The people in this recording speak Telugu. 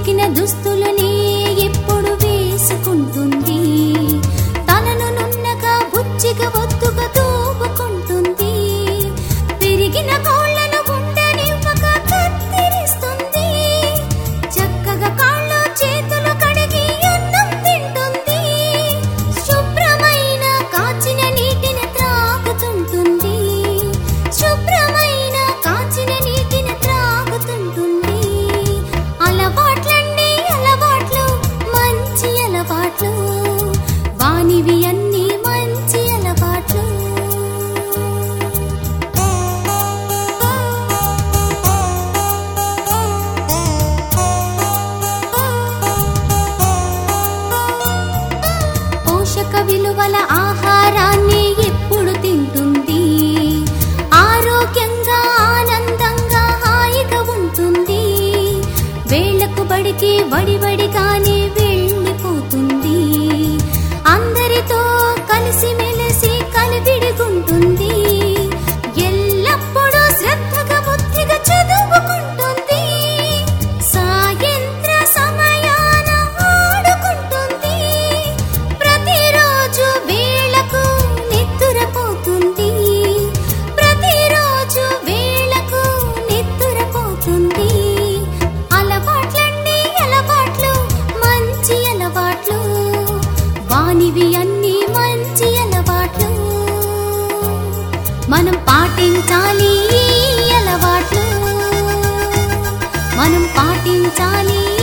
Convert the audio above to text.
చిరికిన దుస్తులనే ఎప్పుడు వేసుకుంటుంది, తనను నున్నగా బుచ్చిగా ఒత్తుగా దూపుకుంటుంది, పెరిగిన కోళ్లను ఉండనివ్వక కత్తిరిస్తుంది, చక్కగా కాళ్ళు చేతులు కడిగి అన్నం తింటుంది, శుభ్రమైన కాచిన నీటిని త్రాగుతుంటుంది, శుభ్రమైన కాచిన నీటిని త్రాగుతుంటుంది. అలవాట్లండి అలవాట్లు, మంచి అలవాట్లు, వానివి అన్ని మంచి అలవాట్లు. పోషక విలువల ఆహారాన్ని ఎప్పుడు తింటుంది, ఆరోగ్యంగా ఆనందంగా హాయిగా ఉంటుంది, వేళ్లకు బడికి వడివడిగానే వెళ్ళిపోతుంది, అందరితో కలిసిమెలిసి కలివిడిగుంటుంది, ఎల్లప్పుడూ శ్రద్ధగా బుద్ధిగా చదువుకుంటుంది, సాయంత్ర సమయాన ఆడుకుంటుంది, ప్రతిరోజు వేళకు నిద్రపోతుంది, ప్రతిరోజు వేళకు నిద్రపోతుంది. అలవాట్లండి అలవాట్లు, మంచి అలవాట్లు, వానివి అన్ని మంచి అలవాట్లు. మనం పాటించాలి ఈ అలవాట్లు, మనం పాటించాలి.